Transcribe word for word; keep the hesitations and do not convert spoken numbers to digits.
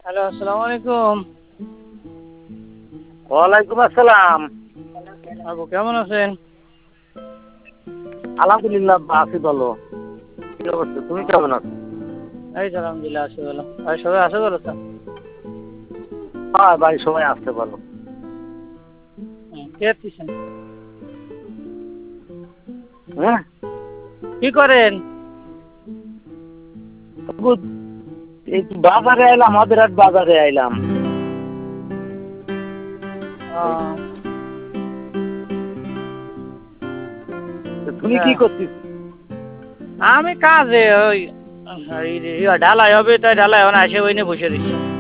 Hello, আসসালামু আলাইকুম। ওয়ালাইকুম আসসালাম। আবু কেমন আছেন? আলহামদুলিল্লাহ আছি ভালো। কি অবস্থা? তুমি কেমন আছো? এই তো আলহামদুলিল্লাহ আছি ভালো। ভাই সবাই আছে ভালো তো? হ্যাঁ ভাই সবাই আসতে ভালো। হুম, কে আছেন? হ্যাঁ কি করেন? তবু একটু বাজারে আইলাম, আমাদের এক বাজারে আইলাম। এই, আহ, তো তুমি কি হ্যাঁ, করছিস? আমি কাজে ওই এই ইয়া ঢালাই হবে তাই ঢালাই এখন আসে ওই নিয়ে বসে রয়েছি।